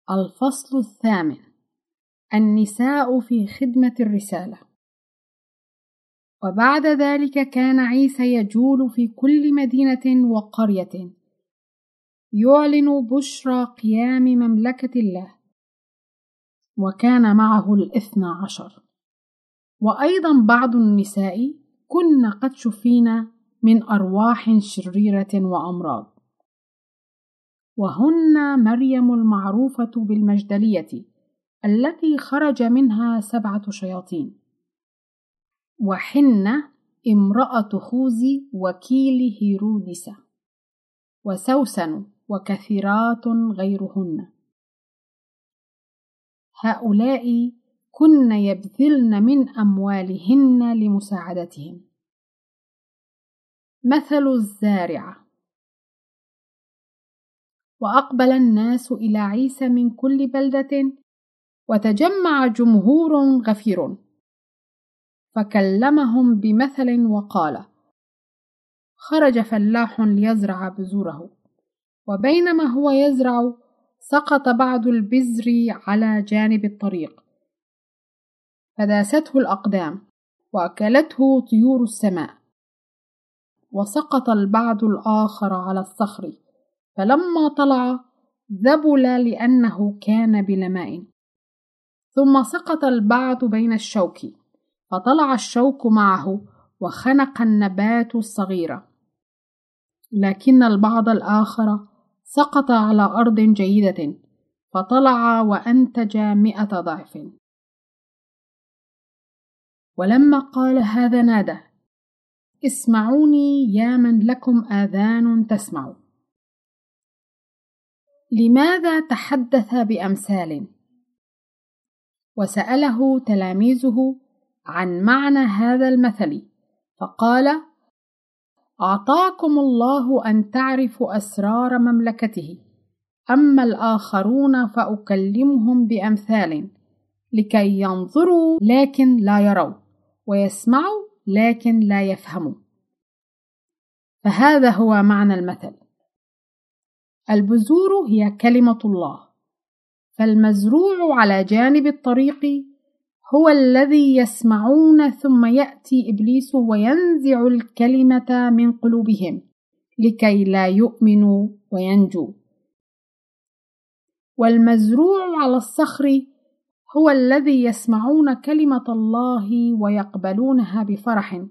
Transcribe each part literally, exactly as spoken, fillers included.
الفصل الثامن: النساء في خدمة الرسالة. وبعد ذلك كان عيسى يجول في كل مدينة وقرية يعلن بشرى قيام مملكة الله، وكان معه الاثنى عشر. وأيضا بعض النساء كن قد شفين من أرواح شريرة وأمراض، وهن مريم المعروفة بالمجدلية التي خرج منها سبعة شياطين، وحنة امرأة خوذي وكيل هيرودس، وسوسن، وكثيرات غيرهن. هؤلاء كن يبذلن من أموالهن لمساعدتهم. مثل الزارعة. وأقبل الناس إلى عيسى من كل بلدة، وتجمع جمهور غفير، فكلمهم بمثل وقال: خرج فلاح ليزرع بذوره، وبينما هو يزرع سقط بعض البذر على جانب الطريق، فداسته الأقدام وأكلته طيور السماء. وسقط البعض الآخر على الصخر، فلما طلع ذبل لأنه كان بلا ماء. ثم سقط البعض بين الشوك، فطلع الشوك معه وخنق النبات الصغير. لكن البعض الآخر سقط على أرض جيدة، فطلع وأنتج مئة ضعف. ولما قال هذا نادى: اسمعوني يا من لكم آذان تسمعوا. لماذا تحدث بأمثال؟ وسأله تلاميذه عن معنى هذا المثل، فقال: أعطاكم الله أن تعرفوا أسرار مملكته، أما الآخرون فأكلمهم بأمثال، لكي ينظروا لكن لا يروا، ويسمعوا لكن لا يفهموا. فهذا هو معنى المثل. البذور هي كلمة الله، فالمزروع على جانب الطريق هو الذي يسمعون، ثم يأتي إبليس وينزع الكلمة من قلوبهم لكي لا يؤمنوا وينجوا. والمزروع على الصخر هو الذي يسمعون كلمة الله ويقبلونها بفرح،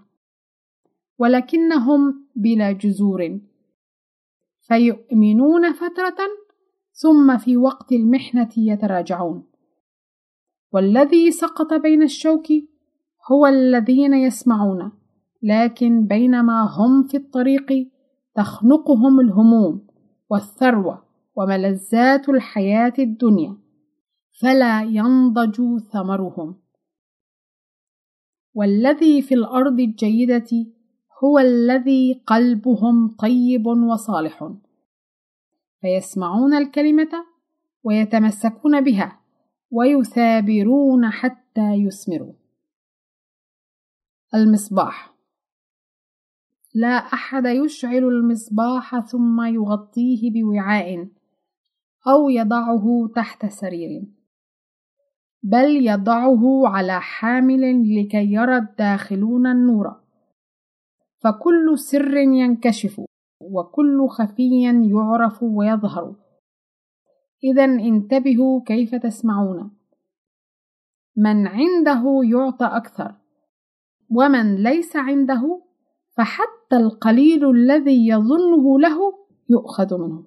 ولكنهم بلا جذور، فيؤمنون فترة ثم في وقت المحنة يتراجعون. والذي سقط بين الشوك هو الذين يسمعون، لكن بينما هم في الطريق تخنقهم الهموم والثروة وملذات الحياة الدنيا، فلا ينضج ثمرهم. والذي في الأرض الجيدة هو الذي قلبهم طيب وصالح، فيسمعون الكلمة ويتمسكون بها ويثابرون حتى يثمروا. المصباح. لا أحد يشعل المصباح ثم يغطيه بوعاء أو يضعه تحت سرير، بل يضعه على حامل لكي يرى الداخلون النور، فكل سر ينكشف وكل خفي يعرف ويظهر. إذن انتبهوا كيف تسمعون. من عنده يعطى أكثر، ومن ليس عنده فحتى القليل الذي يظنه له يؤخذ منه.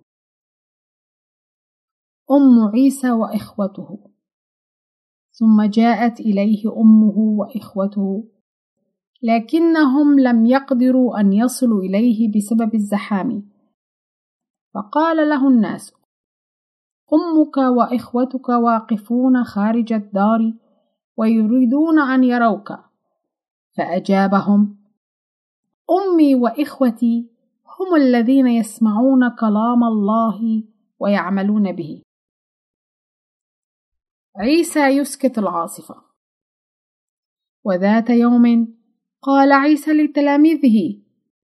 أم عيسى وإخوته. ثم جاءت إليه أمه وإخوته، لكنهم لم يقدروا أن يصلوا إليه بسبب الزحام. فقال له الناس: أمك وإخوتك واقفون خارج الدار ويريدون أن يروك. فأجابهم: أمي وإخوتي هم الذين يسمعون كلام الله ويعملون به. عيسى يسكت العاصفة. وذات يوم قال عيسى لتلاميذه: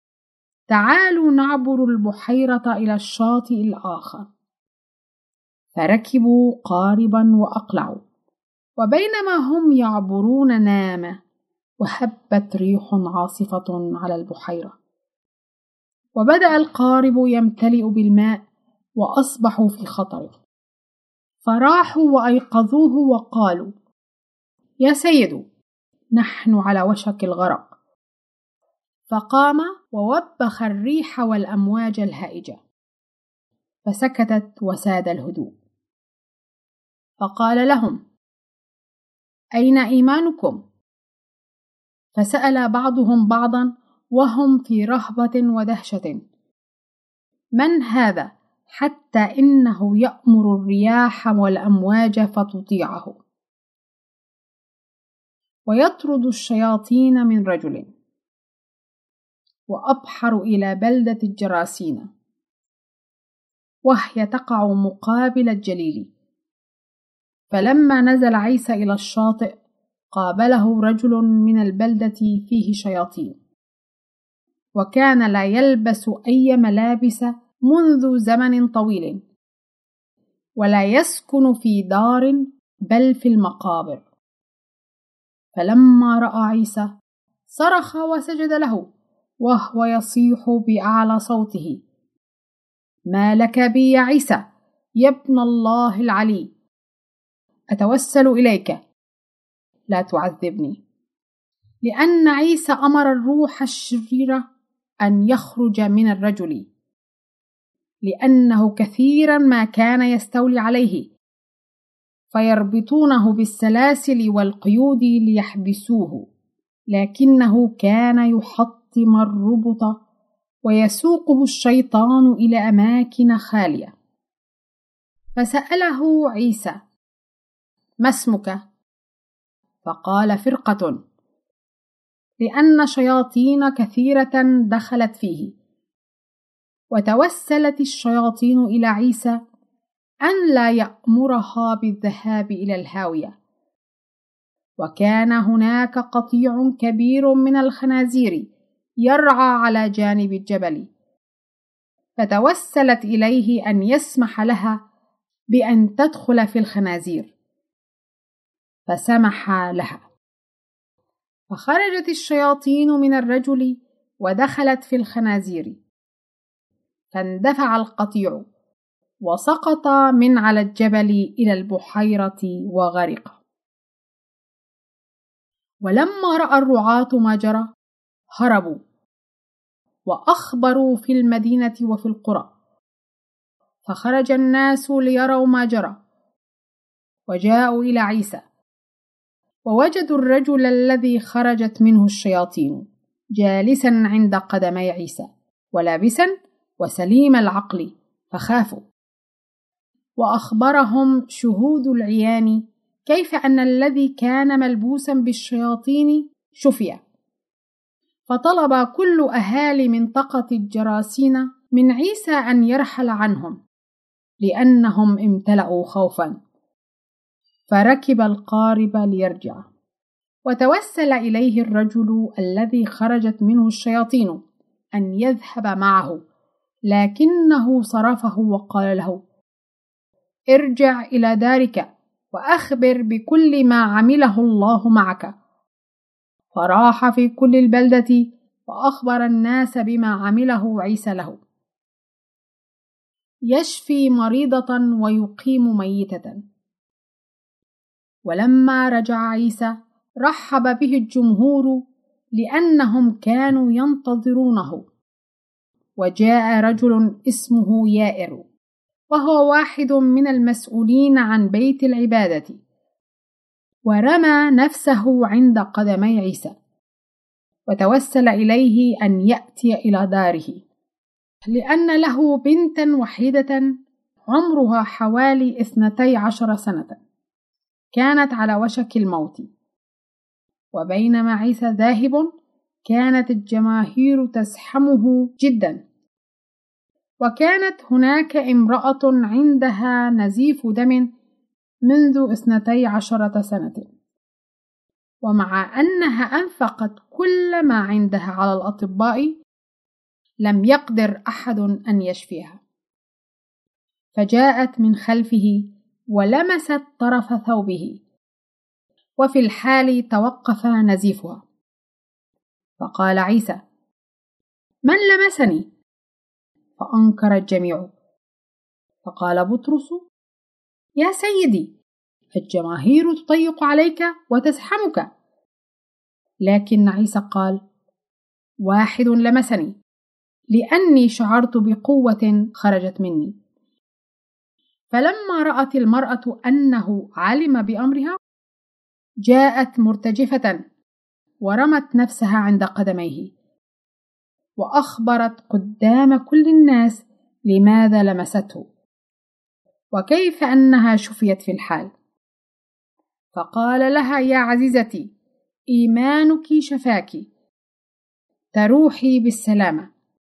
تعالوا نعبر البحيرة إلى الشاطئ الآخر. فركبوا قاربا وأقلعوا، وبينما هم يعبرون نام، وهبت ريح عاصفة على البحيرة، وبدأ القارب يمتلئ بالماء وأصبحوا في خطر، فراحوا وأيقظوه وقالوا: يا سيد، نحن على وشك الغرق. فقام ووبخ الريح والأمواج الهائجة، فسكتت وساد الهدوء. فقال لهم: أين إيمانكم؟ فسأل بعضهم بعضا وهم في رهبة ودهشة: من هذا حتى إنه يأمر الرياح والأمواج فتطيعه، ويطرد الشياطين من رجل، وأبحر إلى بلدة الجراسين، وهي تقع مقابل الجليل. فلما نزل عيسى إلى الشاطئ قابله رجل من البلدة فيه شياطين، وكان لا يلبس أي ملابس منذ زمن طويل، ولا يسكن في دار بل في المقابر. فلما رأى عيسى صرخ وسجد له وهو يصيح بأعلى صوته: ما لك بي يا عيسى يا ابن الله العلي؟ أتوسل إليك لا تعذبني. لأن عيسى أمر الروح الشريرة أن يخرج من الرجل، لأنه كثيرا ما كان يستولي عليه، فيربطونه بالسلاسل والقيود ليحبسوه، لكنه كان يحطم الربط ويسوقه الشيطان إلى أماكن خالية. فسأله عيسى: ما اسمك؟ فقال: فرقة، لأن شياطين كثيرة دخلت فيه. وتوسلت الشياطين إلى عيسى أن لا يأمرها بالذهاب إلى الهاوية. وكان هناك قطيع كبير من الخنازير يرعى على جانب الجبل، فتوسلت إليه أن يسمح لها بأن تدخل في الخنازير، فسمح لها. فخرجت الشياطين من الرجل ودخلت في الخنازير، فاندفع القطيع وسقط من على الجبل إلى البحيرة وغرق. ولما رأى الرعاة ما جرى هربوا وأخبروا في المدينة وفي القرى، فخرج الناس ليروا ما جرى، وجاءوا إلى عيسى، ووجدوا الرجل الذي خرجت منه الشياطين جالسا عند قدمي عيسى ولابسا وسليم العقل، فخافوا. وأخبرهم شهود العيان كيف أن الذي كان ملبوسا بالشياطين شفي. فطلب كل أهالي منطقة الجراسين من عيسى أن يرحل عنهم، لأنهم امتلأوا خوفا. فركب القارب ليرجع، وتوسل إليه الرجل الذي خرجت منه الشياطين أن يذهب معه، لكنه صرفه وقال له: ارجع إلى دارك وأخبر بكل ما عمله الله معك. فراح في كل البلدة وأخبر الناس بما عمله عيسى له، يشفي مريضة ويقيم ميتة. ولما رجع عيسى رحب به الجمهور لأنهم كانوا ينتظرونه. وجاء رجل اسمه يائر، وهو واحد من المسؤولين عن بيت العبادة، ورمى نفسه عند قدمي عيسى، وتوسل إليه أن يأتي إلى داره، لأن له بنتا وحيدة عمرها حوالي اثنتي عشر سنة، كانت على وشك الموت. وبينما عيسى ذاهب كانت الجماهير تزحمه جدا، وكانت هناك امرأة عندها نزيف دم منذ اثنتي عشرة سنة، ومع أنها أنفقت كل ما عندها على الأطباء لم يقدر أحد أن يشفيها. فجاءت من خلفه ولمست طرف ثوبه، وفي الحال توقف نزيفها. فقال عيسى: من لمسني؟ فأنكر الجميع. فقال بطرس: يا سيدي، الجماهير تضيق عليك وتزحمك. لكن عيسى قال: واحد لمسني، لأني شعرت بقوة خرجت مني. فلما رأت المرأة أنه علم بأمرها، جاءت مرتجفة ورمت نفسها عند قدميه، وأخبرت قدام كل الناس لماذا لمسته، وكيف أنها شفيت في الحال. فقال لها: يا عزيزتي، إيمانك شفاك، تروحي بالسلامة.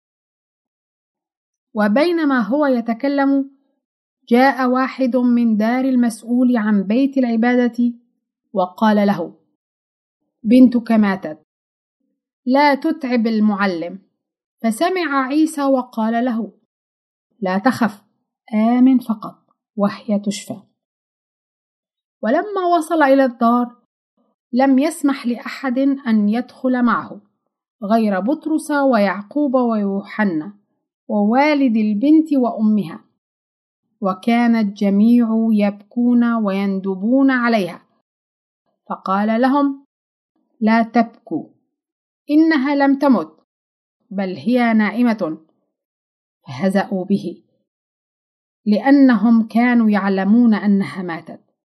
وبينما هو يتكلم، جاء واحد من دار المسؤول عن بيت العبادة وقال له: بنتك ماتت، لا تتعب المعلم. فسمع عيسى وقال له: لا تخف، آمن فقط وهي تشفى. ولما وصل إلى الدار لم يسمح لأحد أن يدخل معه غير بطرس ويعقوب ويوحنا ووالد البنت وأمها، وكان الجميع يبكون ويندبون عليها. فقال لهم: لا تبكوا، إنها لم تمت، بل هي نائمة. فهزأوا به، لأنهم كانوا يعلمون أنها ماتت.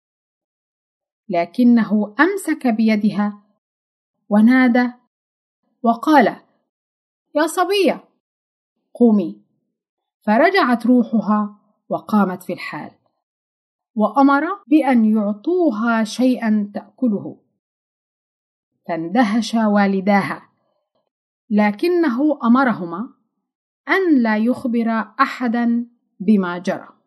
لكنه أمسك بيدها ونادى وقال: يا صبية، قومي. فرجعت روحها وقامت في الحال، وأمر بأن يعطوها شيئا تأكله. فاندهش والداها، لكنه أمرهما أن لا يخبر أحدا بما جرى.